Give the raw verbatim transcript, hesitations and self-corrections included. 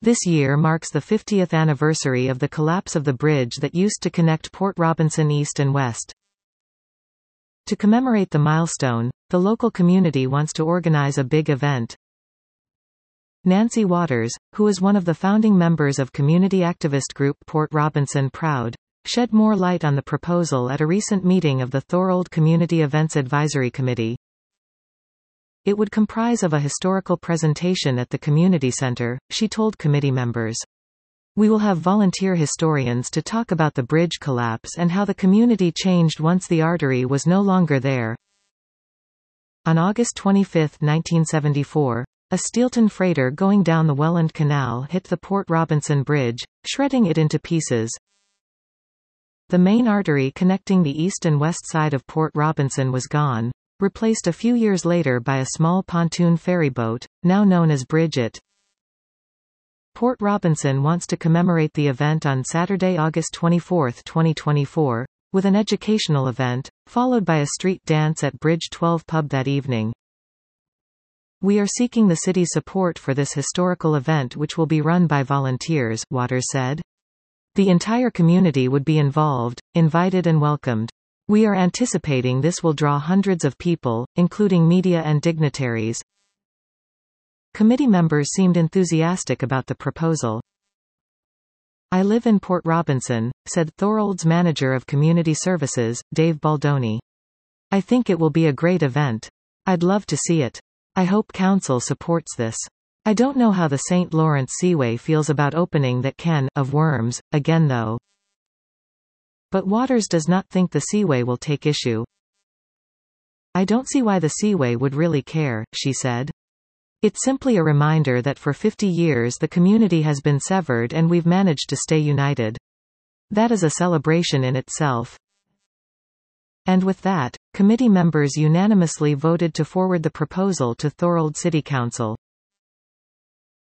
This year marks the fiftieth anniversary of the collapse of the bridge that used to connect Port Robinson east and west. To commemorate the milestone, the local community wants to organize a big event. Nancy Waters, who is one of the founding members of community activist group Port Robinson Proud, shed more light on the proposal at a recent meeting of the Thorold Community Events Advisory Committee. It would comprise of a historical presentation at the community center, she told committee members. We will have volunteer historians to talk about the bridge collapse and how the community changed once the artery was no longer there. On August twenty-fifth, nineteen seventy-four, a Steelton freighter going down the Welland Canal hit the Port Robinson Bridge, shredding it into pieces. The main artery connecting the east and west side of Port Robinson was gone, replaced a few years later by a small pontoon ferry boat, now known as Bridget. Port Robinson wants to commemorate the event on Saturday, August twenty-fourth, twenty twenty-four, with an educational event, followed by a street dance at Bridge twelve pub that evening. We are seeking the city's support for this historical event, which will be run by volunteers, Waters said. The entire community would be involved, invited and welcomed. We are anticipating this will draw hundreds of people, including media and dignitaries. Committee members seemed enthusiastic about the proposal. I live in Port Robinson, said Thorold's manager of community services, Dave Baldoni. I think it will be a great event. I'd love to see it. I hope council supports this. I don't know how the Saint Lawrence Seaway feels about opening that can of worms again though. But Waters does not think the Seaway will take issue. I don't see why the Seaway would really care, she said. It's simply a reminder that for fifty years the community has been severed and we've managed to stay united. That is a celebration in itself. And with that, committee members unanimously voted to forward the proposal to Thorold City Council.